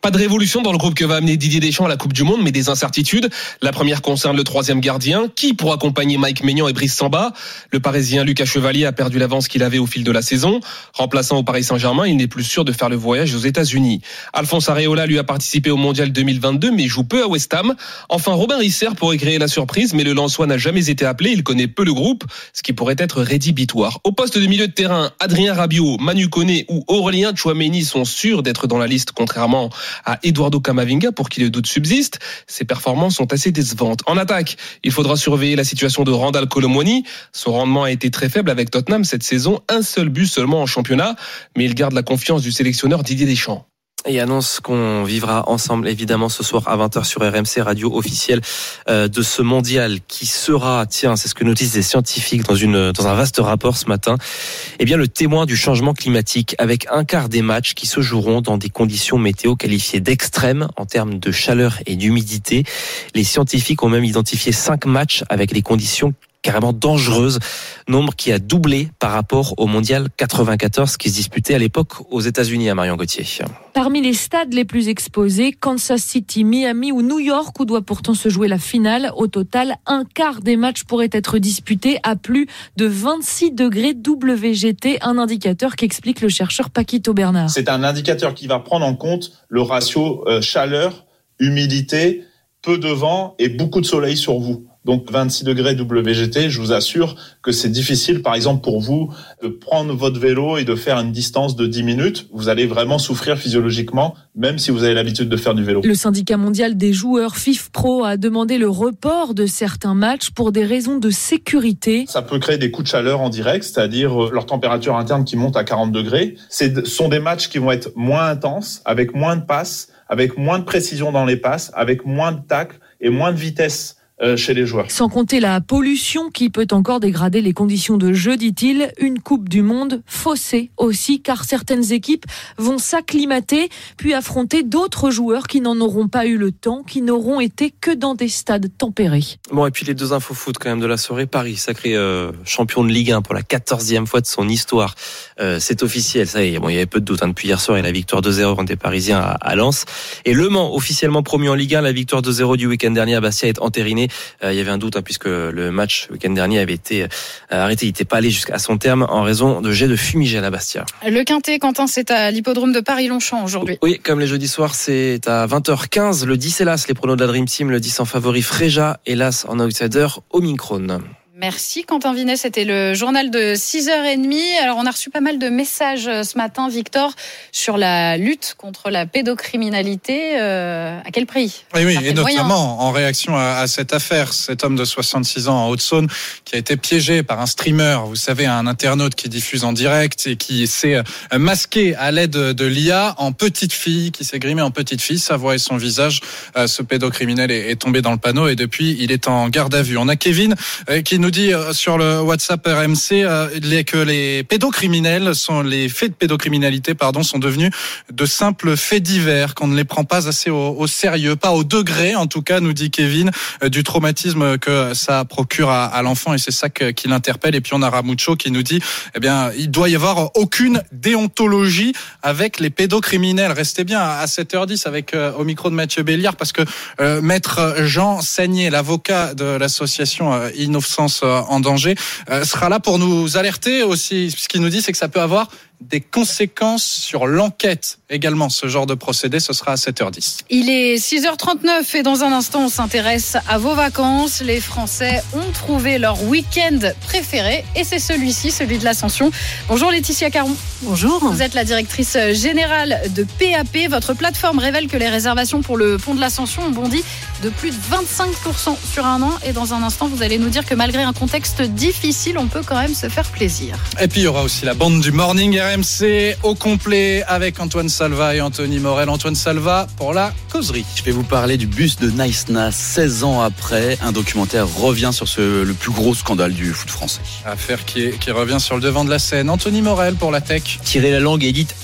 Pas de révolution dans le groupe que va amener Didier Deschamps à la Coupe du Monde, mais des incertitudes. La première concerne le 3e gardien. Qui pour accompagner Mike Maignan et Brice Samba? Le Parisien Lucas Chevalier a perdu l'avance qu'il avait au fil de la saison. Remplaçant au Paris Saint-Germain, il n'est plus sûr de faire le voyage aux États-Unis. Alphonse Areola lui a participé au Mondial 2022, mais joue peu à West Ham. Enfin, Robin Risser pourrait créer la surprise, mais le Lensois n'a jamais été appelé. Il connaît peu le groupe, ce qui pourrait être rédhibitoire. Au poste de milieu de terrain, Adrien Rabiot, Manu Koné ou Aurélien Tchouaméni sont sûrs d'être dans la liste, contrairement à Eduardo Camavinga, pour qui le doute subsiste. Ses performances sont assez décevantes. En attaque, il faudra surveiller la situation de Randal Kolo Muani. Son rendement a été très faible avec Tottenham cette saison, un seul but seulement en championnat, mais il garde la confiance du sélectionneur Didier Deschamps. Et annonce qu'on vivra ensemble évidemment ce soir à 20h sur RMC, radio officielle de ce mondial qui sera, c'est ce que nous disent les scientifiques dans un vaste rapport ce matin, le témoin du changement climatique, avec un quart des matchs qui se joueront dans des conditions météo qualifiées d'extrêmes en termes de chaleur et d'humidité. Les scientifiques ont même identifié 5 matchs avec des conditions carrément dangereuse, nombre qui a doublé par rapport au mondial 94 qui se disputait à l'époque aux États-Unis, à Marion Gauthier. Parmi les stades les plus exposés, Kansas City, Miami ou New York, où doit pourtant se jouer la finale. Au total, un quart des matchs pourraient être disputés à plus de 26 degrés WGT, un indicateur qu'explique le chercheur Paquito Bernard. C'est un indicateur qui va prendre en compte le ratio chaleur, humidité, peu de vent et beaucoup de soleil sur vous. Donc 26 degrés WGT, je vous assure que c'est difficile, par exemple, pour vous de prendre votre vélo et de faire une distance de 10 minutes. Vous allez vraiment souffrir physiologiquement, même si vous avez l'habitude de faire du vélo. Le syndicat mondial des joueurs FIFPro a demandé le report de certains matchs pour des raisons de sécurité. Ça peut créer des coups de chaleur en direct, c'est-à-dire leur température interne qui monte à 40 degrés. Ce sont des matchs qui vont être moins intenses, avec moins de passes, avec moins de précision dans les passes, avec moins de tacles et moins de vitesse chez les joueurs. Sans compter la pollution qui peut encore dégrader les conditions de jeu, dit-il. Une Coupe du Monde faussée aussi, car certaines équipes vont s'acclimater, puis affronter d'autres joueurs qui n'en auront pas eu le temps, qui n'auront été que dans des stades tempérés. Bon, et puis les 2 infos foot quand même de la soirée. Paris, sacré champion de Ligue 1 pour la 14e fois de son histoire. C'est officiel, ça y est. Bon, il y avait peu de doute depuis hier soir et la victoire 2-0 contre les Parisiens à Lens. Et Le Mans, officiellement promu en Ligue 1, la victoire 2-0 du week-end dernier à Bastia est entérinée. Il y avait un doute puisque le match le week-end dernier avait été arrêté. Il n'était pas allé jusqu'à son terme en raison de jets de fumigène à Bastia. Le Quintet, Quentin, c'est à l'hippodrome de Paris-Longchamp aujourd'hui. Oui, comme les jeudis soirs, c'est à 20h15. Le 10, hélas, les pronos de la Dream Team. Le 10 en favori Fréja, hélas en outsider Omicron. Merci Quentin Vinet, c'était le journal de 6h30. Alors on a reçu pas mal de messages ce matin, Victor, sur la lutte contre la pédocriminalité. À quel prix? Oui, et notamment en réaction à cette affaire, cet homme de 66 ans en Haute-Saône qui a été piégé par un streamer, vous savez, un internaute qui diffuse en direct et qui s'est masqué à l'aide de l'IA en petite fille, qui s'est grimé en petite fille, sa voix et son visage. Ce pédocriminel est tombé dans le panneau et depuis il est en garde à vue. On a Kevin qui nous dit sur le WhatsApp RMC que les pédocriminels les faits de pédocriminalité sont devenus de simples faits divers, qu'on ne les prend pas assez au sérieux, pas au degré en tout cas, nous dit Kevin, du traumatisme que ça procure à l'enfant, et c'est ça qui l'interpelle. Et puis on a Ramucho qui nous dit il doit y avoir aucune déontologie avec les pédocriminels. Restez bien à 7h10 avec au micro de Mathieu Béliard, parce que maître Jean Sagné, l'avocat de l'association Innocence en danger, sera là pour nous alerter aussi. Ce qu'il nous dit, c'est que ça peut avoir des conséquences sur l'enquête également. Ce genre de procédé, ce sera à 7h10. Il est 6h39 et dans un instant, on s'intéresse à vos vacances. Les Français ont trouvé leur week-end préféré et c'est celui-ci, celui de l'Ascension. Bonjour Laetitia Caron. Bonjour. Vous êtes la directrice générale de PAP. Votre plateforme révèle que les réservations pour le pont de l'Ascension ont bondi de plus de 25% sur un an. Et dans un instant, vous allez nous dire que malgré un contexte difficile, on peut quand même se faire plaisir. Et puis il y aura aussi la bande du Morning RMC au complet avec Antoine Salva et Anthony Morel. Antoine Salva pour la causerie. Je vais vous parler du bus de Naïsna. 16 ans après, un documentaire revient sur le plus gros scandale du foot français. Affaire qui revient sur le devant de la scène. Anthony Morel pour la tech. Tirer la langue et dites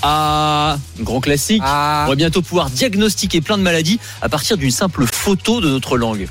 grand classique. On va bientôt pouvoir diagnostiquer plein de maladies à partir d'une simple photo de notre langue.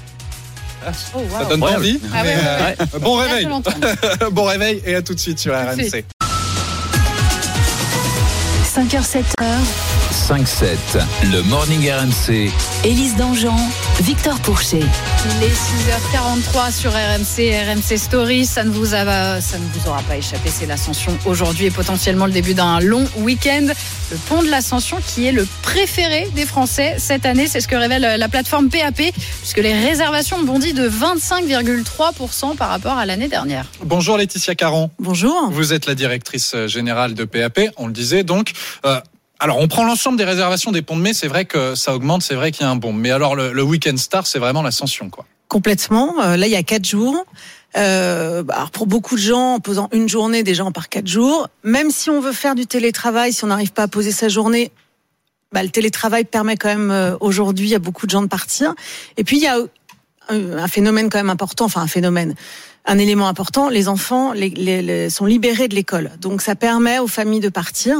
Oh, wow. Ça donne pas envie. Ah ouais. Bon réveil. Bon réveil et à tout de suite sur RMC. 5h, 7h. 5-7, le Morning RMC. Élise Dangean, Victor Pourchet. Les 6h43 sur RMC Story, ça ne vous aura pas échappé, c'est l'Ascension aujourd'hui et potentiellement le début d'un long week-end. Le pont de l'Ascension qui est le préféré des Français cette année, c'est ce que révèle la plateforme PAP, puisque les réservations ont bondi de 25,3% par rapport à l'année dernière. Bonjour Laetitia Caron. Bonjour. Vous êtes la directrice générale de PAP, on le disait donc. Alors, on prend l'ensemble des réservations des ponts de mai, c'est vrai que ça augmente, c'est vrai qu'il y a un boom. Mais alors, le week-end star, c'est vraiment l'Ascension, quoi. Complètement. Là, il y a 4 jours. Alors pour beaucoup de gens, en posant une journée, déjà on part 4 jours. Même si on veut faire du télétravail, si on n'arrive pas à poser sa journée, le télétravail permet quand même aujourd'hui à beaucoup de gens de partir. Et puis, il y a un phénomène quand même important, un élément important, les enfants sont libérés de l'école. Donc ça permet aux familles de partir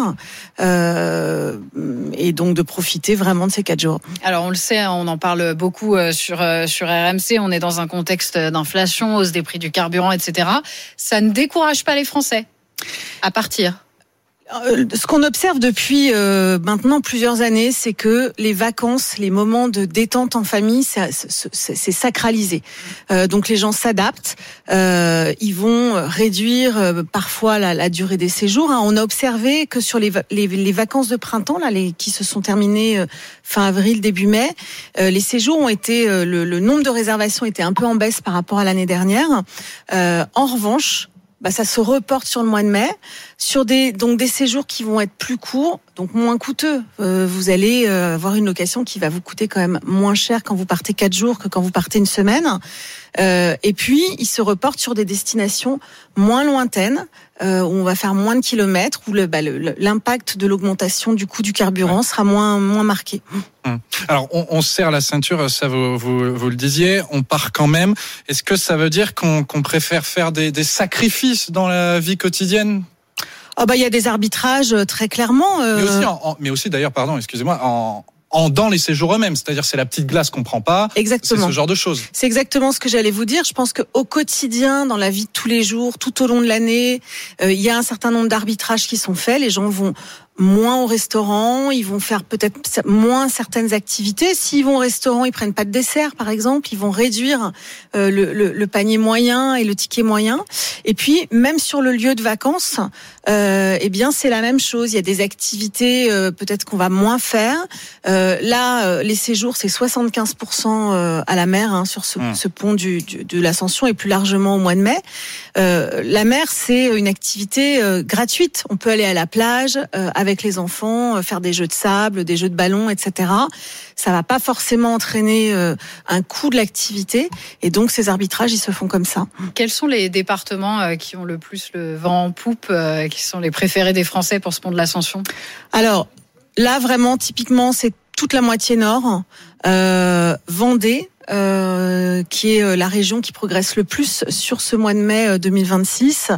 et donc de profiter vraiment de ces 4 jours. Alors on le sait, on en parle beaucoup sur RMC, on est dans un contexte d'inflation, hausse des prix du carburant, etc. Ça ne décourage pas les Français à partir. Ce qu'on observe depuis maintenant plusieurs années, c'est que les vacances, les moments de détente en famille, c'est sacralisé. Donc les gens s'adaptent, ils vont réduire parfois la durée des séjours. On a observé que sur les vacances de printemps, là, qui se sont terminées fin avril, début mai, les séjours ont été, le nombre de réservations était un peu en baisse par rapport à l'année dernière. En revanche, ça se reporte sur le mois de mai, sur des séjours qui vont être plus courts, donc moins coûteux. Vous allez avoir une location qui va vous coûter quand même moins cher quand vous partez 4 jours que quand vous partez une semaine. Et puis, il se reporte sur des destinations moins lointaines, où on va faire moins de kilomètres, où l'impact de l'augmentation du coût du carburant sera moins marqué. Alors, on serre la ceinture, ça vous le disiez, on part quand même. Est-ce que ça veut dire qu'on préfère faire des sacrifices dans la vie quotidienne ? Il y a des arbitrages très clairement. Mais aussi d'ailleurs, pardon, excusez-moi, dans les séjours eux-mêmes, c'est-à-dire c'est la petite glace qu'on prend pas. Exactement. C'est ce genre de choses. C'est exactement ce que j'allais vous dire. Je pense qu'au quotidien, dans la vie de tous les jours, tout au long de l'année, il y a un certain nombre d'arbitrages qui sont faits. Les gens vont moins au restaurant, ils vont faire peut-être moins certaines activités. S'ils vont au restaurant, ils prennent pas de dessert, par exemple. Ils vont réduire le panier moyen et le ticket moyen. Et puis, même sur le lieu de vacances, c'est la même chose. Il y a des activités peut-être qu'on va moins faire. Là, les séjours, c'est 75% à la mer sur ce pont de l'Ascension et plus largement au mois de mai. La mer, c'est une activité gratuite. On peut aller à la plage avec les enfants, faire des jeux de sable, des jeux de ballon, etc. Ça va pas forcément entraîner un coût de l'activité. Et donc, ces arbitrages, ils se font comme ça. Quels sont les départements qui ont le plus le vent en poupe, qui sont les préférés des Français pour ce pont de l'Ascension ? Alors, là, vraiment, typiquement, c'est toute la moitié nord. Vendée, qui est la région qui progresse le plus sur ce mois de mai 2026.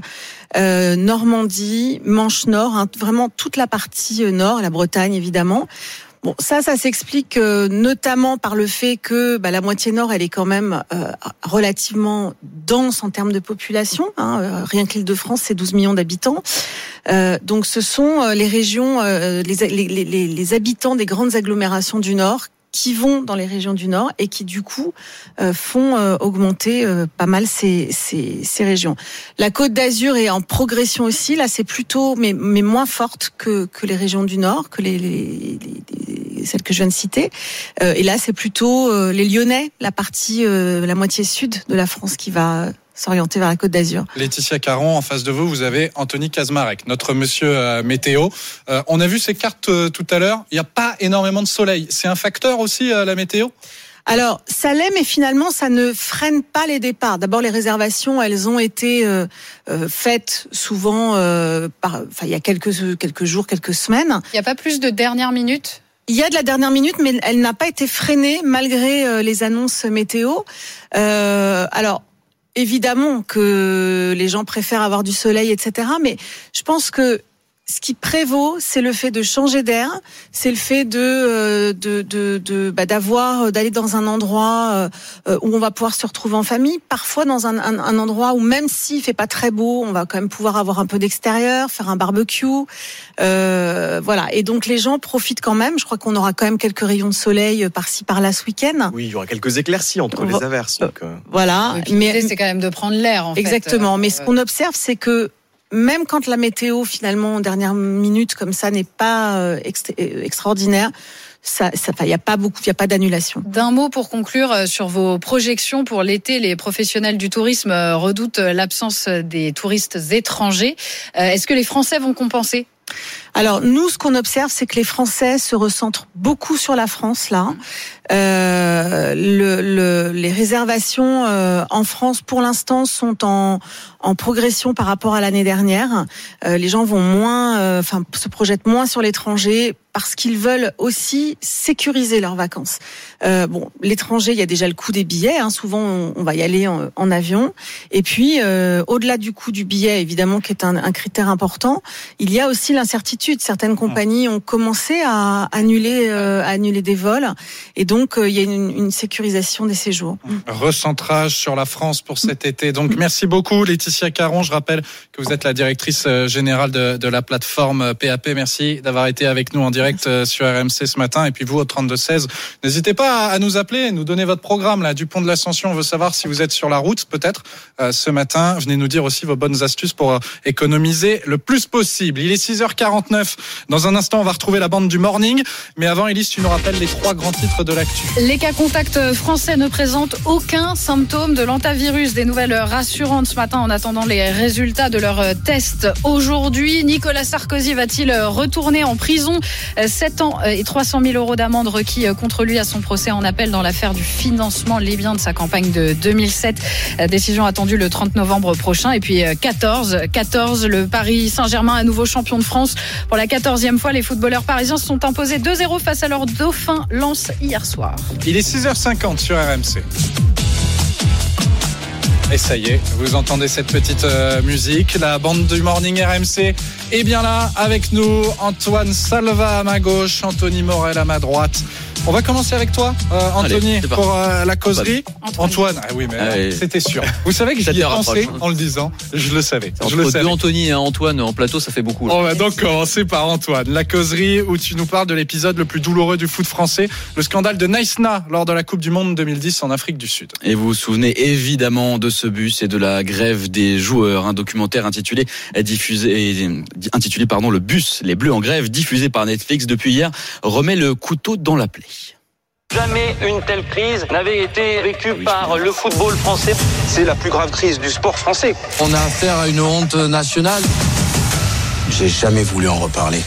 Normandie, Manche Nord, vraiment toute la partie nord, la Bretagne évidemment. Bon, ça s'explique notamment par le fait que la moitié nord, elle est quand même relativement dense en termes de population. Rien que l'Île-de-France, c'est 12 millions d'habitants. Donc, ce sont les régions, les habitants des grandes agglomérations du Nord qui vont dans les régions du Nord et qui du coup font augmenter pas mal ces régions. La Côte d'Azur est en progression aussi. Là, c'est plutôt mais moins forte que les régions du Nord, que celles que je viens de citer. Et là, c'est plutôt les Lyonnais, la partie, la moitié sud de la France qui va s'orienter vers la Côte d'Azur. Laetitia Caron, en face de vous, vous avez Anthony Kaczmarek, notre monsieur météo. On a vu ces cartes tout à l'heure. Il n'y a pas énormément de soleil. C'est un facteur aussi, la météo ? Alors, ça l'est, mais finalement, ça ne freine pas les départs. D'abord, les réservations, elles ont été faites souvent il y a quelques jours, quelques semaines. Il n'y a pas plus de dernière minute ? Il y a de la dernière minute, mais elle n'a pas été freinée malgré les annonces météo. Alors, évidemment que les gens préfèrent avoir du soleil, etc. Mais je pense que ce qui prévaut, c'est le fait de changer d'air, c'est le fait d'aller dans un endroit où on va pouvoir se retrouver en famille, parfois dans un endroit où même s'il fait pas très beau, on va quand même pouvoir avoir un peu d'extérieur, faire un barbecue, voilà. Et donc les gens profitent quand même. Je crois qu'on aura quand même quelques rayons de soleil par-ci par-là ce week-end. Oui, il y aura quelques éclaircies entre les averses. Donc, voilà. Mais c'est quand même de prendre l'air. Exactement. Mais ce qu'on observe, c'est que même quand la météo, finalement, en dernière minute, comme ça, n'est pas extraordinaire, il n'y a pas d'annulation. D'un mot pour conclure sur vos projections pour l'été, les professionnels du tourisme redoutent l'absence des touristes étrangers. Est-ce que les Français vont compenser ? Alors nous, ce qu'on observe, c'est que les Français se recentrent beaucoup sur la France là. Les réservations en France, pour l'instant, sont en progression par rapport à l'année dernière. Les gens vont se projettent moins sur l'étranger parce qu'ils veulent aussi sécuriser leurs vacances. L'étranger, il y a déjà le coût des billets. Souvent, on va y aller en avion. Et puis, au-delà du coût du billet, évidemment, qui est un critère important, il y a aussi l'incertitude. Certaines compagnies ont commencé à annuler des vols. Et donc, il y a une sécurisation des séjours. Recentrage sur la France pour cet été. Donc, merci beaucoup, Laetitia Caron. Je rappelle que vous êtes la directrice générale de la plateforme PAP. Merci d'avoir été avec nous en direct sur RMC ce matin. Et puis vous, au 32-16, n'hésitez pas à nous appeler, nous donner votre programme là, du pont de l'Ascension. On veut savoir si vous êtes sur la route, peut-être, ce matin. Venez nous dire aussi vos bonnes astuces pour économiser le plus possible. Il est 6h49. Dans un instant, on va retrouver la bande du morning. Mais avant, Élise, tu nous rappelles les 3 grands titres de l'actu. Les cas contacts français ne présentent aucun symptôme de l'hantavirus. Des nouvelles rassurantes ce matin en attendant les résultats de leur test aujourd'hui. Nicolas Sarkozy va-t-il retourner en prison ? 7 ans et 300 000 euros d'amende requis contre lui à son procès en appel dans l'affaire du financement libyen de sa campagne de 2007. Décision attendue le 30 novembre prochain. Et puis 14, le Paris Saint-Germain à nouveau champion de France. Pour la 14e fois, les footballeurs parisiens se sont imposés 2-0 face à leur dauphin Lens hier soir. Il est 6h50 sur RMC. Et ça y est, vous entendez cette petite musique. La bande du Morning RMC est bien là avec nous. Antoine Salva à ma gauche, Anthony Morel à ma droite. On va commencer avec toi, Anthony, allez, pour la causerie. Antoine. Ah oui, mais c'était sûr. Vous savez que j'y ai pensé en le disant. Je le savais. Entre deux Anthony et Antoine en plateau, ça fait beaucoup. Là. On va donc commencer par Antoine. La causerie où tu nous parles de l'épisode le plus douloureux du foot français, le scandale de Nice Na lors de la Coupe du Monde 2010 en Afrique du Sud. Et vous vous souvenez évidemment de ce bus et de la grève des joueurs. Un documentaire intitulé Le bus, les Bleus en grève, diffusé par Netflix depuis hier, remet le couteau dans la plaie. Jamais une telle crise n'avait été vécue par le football français. C'est la plus grave crise du sport français. On a affaire à une honte nationale. J'ai jamais voulu en reparler.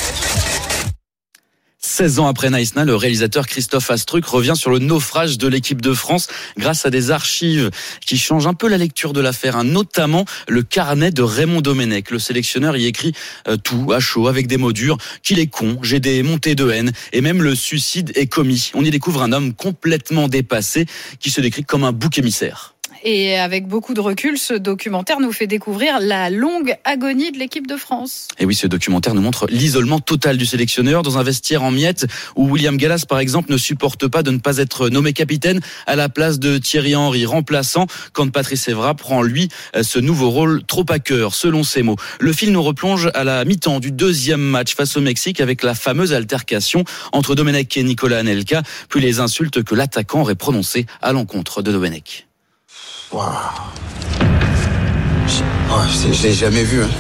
16 ans après Nice Na, le réalisateur Christophe Astruc revient sur le naufrage de l'équipe de France grâce à des archives qui changent un peu la lecture de l'affaire, notamment le carnet de Raymond Domenech. Le sélectionneur y écrit tout à chaud avec des mots durs, qu'il est con, j'ai des montées de haine et même le suicide est commis. On y découvre un homme complètement dépassé qui se décrit comme un bouc émissaire. Et avec beaucoup de recul, ce documentaire nous fait découvrir la longue agonie de l'équipe de France. Et oui, ce documentaire nous montre l'isolement total du sélectionneur dans un vestiaire en miettes où William Gallas, par exemple, ne supporte pas de ne pas être nommé capitaine à la place de Thierry Henry, remplaçant quand Patrice Evra prend, lui, ce nouveau rôle trop à cœur, selon ses mots. Le film nous replonge à la mi-temps du deuxième match face au Mexique avec la fameuse altercation entre Domenech et Nicolas Anelka, puis les insultes que l'attaquant aurait prononcées à l'encontre de Domenech. Waouh. Je l'ai jamais vu. Hein.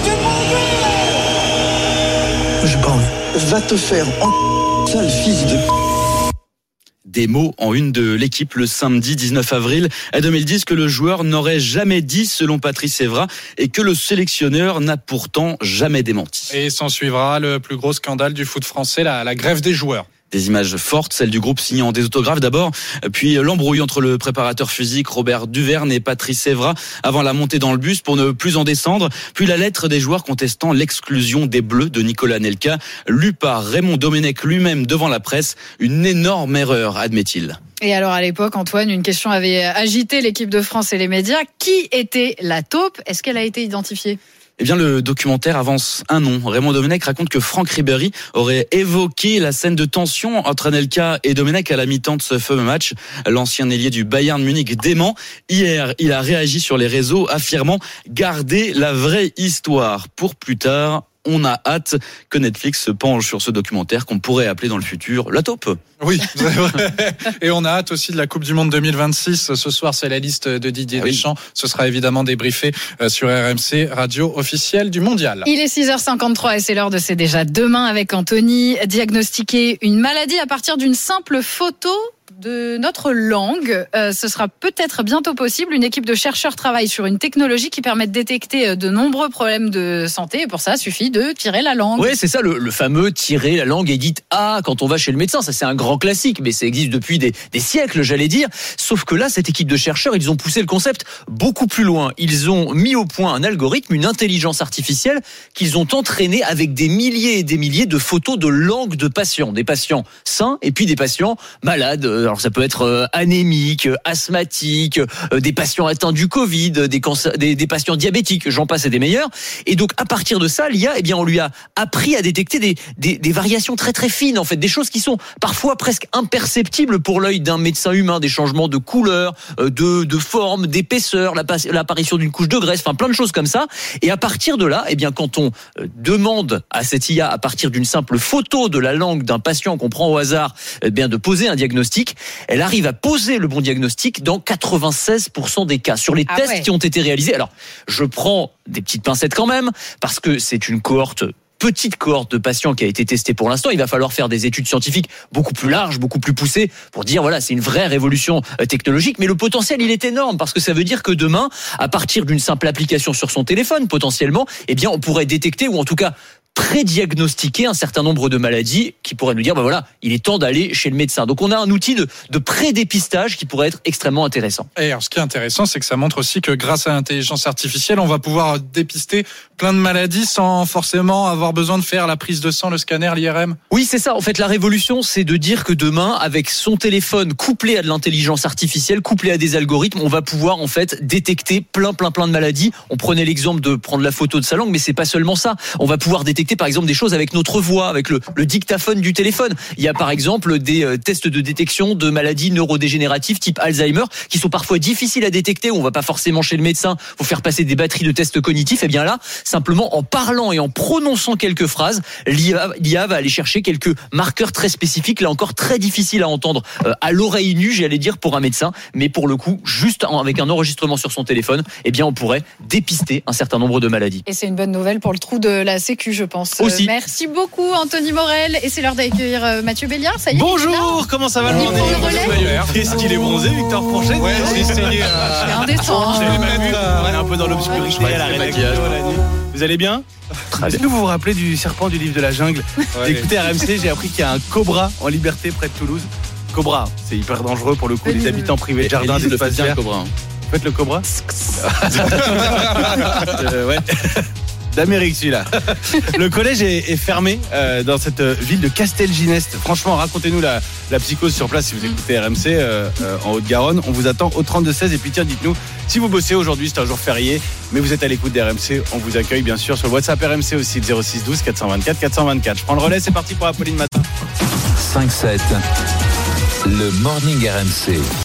J'ai pas envie. Va te faire sale fils de... Des mots en une de l'équipe le samedi 19 avril 2010 que le joueur n'aurait jamais dit selon Patrice Evra et que le sélectionneur n'a pourtant jamais démenti. Et s'en suivra le plus gros scandale du foot français, la grève des joueurs. Des images fortes, celles du groupe signant des autographes d'abord, puis l'embrouille entre le préparateur physique Robert Duverne et Patrice Evra avant la montée dans le bus pour ne plus en descendre, puis la lettre des joueurs contestant l'exclusion des Bleus de Nicolas Anelka, lue par Raymond Domenech lui-même devant la presse, une énorme erreur, admet-il. Et alors à l'époque, Antoine, une question avait agité l'équipe de France et les médias. Qui était la taupe ? Est-ce qu'elle a été identifiée ? Eh bien, le documentaire avance un nom. Raymond Domenech raconte que Franck Ribéry aurait évoqué la scène de tension entre Anelka et Domenech à la mi-temps de ce fameux match. L'ancien ailier du Bayern Munich dément. Hier, il a réagi sur les réseaux affirmant « Gardez la vraie histoire pour plus tard ». On a hâte que Netflix se penche sur ce documentaire qu'on pourrait appeler dans le futur la taupe. Oui, c'est vrai. Et on a hâte aussi de la Coupe du Monde 2026. Ce soir, c'est la liste de Didier Deschamps. Ce sera évidemment débriefé sur RMC, radio officielle du Mondial. Il est 6h53 et c'est l'heure de C'est déjà demain avec Anthony. Diagnostiquer une maladie à partir d'une simple photo de notre langue. Ce sera peut-être bientôt possible. Une équipe de chercheurs travaille sur une technologie qui permet de détecter de nombreux problèmes de santé. Et pour ça, il suffit de tirer la langue. Oui, c'est ça, le fameux tirer la langue et dites A quand on va chez le médecin. Ça, c'est un grand classique, mais ça existe depuis des siècles, j'allais dire. Sauf que là, cette équipe de chercheurs, ils ont poussé le concept beaucoup plus loin. Ils ont mis au point un algorithme, une intelligence artificielle qu'ils ont entraîné avec des milliers et des milliers de photos de langue de patients. Des patients sains et puis des patients malades. Alors ça peut être anémique, asthmatique, des patients atteints du Covid, des patients diabétiques, j'en passe et des meilleurs. Et donc à partir de ça, l'IA, on lui a appris à détecter des variations très très fines en fait, des choses qui sont parfois presque imperceptibles pour l'œil d'un médecin humain, des changements de couleur, de forme, d'épaisseur, l'apparition d'une couche de graisse, enfin plein de choses comme ça. Et à partir de là, quand on demande à cette IA à partir d'une simple photo de la langue d'un patient qu'on prend au hasard, de poser un diagnostic, elle arrive à poser le bon diagnostic dans 96% des cas. Sur les tests qui ont été réalisés, alors je prends des petites pincettes quand même, parce que c'est une petite cohorte de patients qui a été testée pour l'instant. Il va falloir faire des études scientifiques beaucoup plus larges, beaucoup plus poussées pour dire voilà, c'est une vraie révolution technologique. Mais le potentiel, il est énorme parce que ça veut dire que demain, à partir d'une simple application sur son téléphone, potentiellement, on pourrait détecter ou en tout cas prédiagnostiquer un certain nombre de maladies qui pourraient nous dire il est temps d'aller chez le médecin. Donc on a un outil de prédépistage qui pourrait être extrêmement intéressant. Et alors ce qui est intéressant, c'est que ça montre aussi que grâce à l'intelligence artificielle, on va pouvoir dépister plein de maladies sans forcément avoir besoin de faire la prise de sang, le scanner, l'IRM. Oui, c'est ça. En fait, la révolution, c'est de dire que demain, avec son téléphone couplé à de l'intelligence artificielle, couplé à des algorithmes, on va pouvoir en fait détecter plein de maladies. On prenait l'exemple de prendre la photo de sa langue, mais c'est pas seulement ça. On va pouvoir détecter par exemple des choses avec notre voix, avec le dictaphone du téléphone. Il y a par exemple des tests de détection de maladies neurodégénératives type Alzheimer qui sont parfois difficiles à détecter, où on va pas forcément chez le médecin, faut faire passer des batteries de tests cognitifs. Et bien là, simplement en parlant et en prononçant quelques phrases, l'IA va aller chercher quelques marqueurs très spécifiques, là encore très difficiles à entendre à l'oreille nue, j'allais dire, pour un médecin, mais pour le coup, juste avec un enregistrement sur son téléphone, on pourrait dépister un certain nombre de maladies. Et c'est une bonne nouvelle pour le trou de la Sécu, je pense. Aussi. Merci beaucoup Anthony Morel. Et c'est l'heure d'accueillir Mathieu Béliard. Ça y est. Bonjour, comment ça va le monde? Qu'est-ce qu'il est bronzé, Victor Pourchet? Ouais, j'ai essayé. C'est indécent. On est un peu dans l'obscurité à la rédaction la nuit. Vous allez bien? Est-ce que vous vous rappelez du serpent du livre de la jungle? Écoutez RMC, j'ai appris qu'il y a un cobra en liberté près de Toulouse. Cobra, c'est hyper dangereux pour le coup, les habitants privés de jardin d'espace vert. Cobra. Vous faites le cobra? Ouais. D'Amérique celui-là. Le collège est fermé dans cette ville de Castelginest. Franchement, racontez-nous la psychose sur place si vous écoutez RMC en Haute-Garonne. On vous attend au 32-16 et puis tiens, dites-nous si vous bossez aujourd'hui, c'est un jour férié, mais vous êtes à l'écoute d'RMC. On vous accueille bien sûr sur le WhatsApp RMC aussi, 06 12 424 424. Je prends le relais, c'est parti pour Apolline Matin. 5-7, le Morning RMC.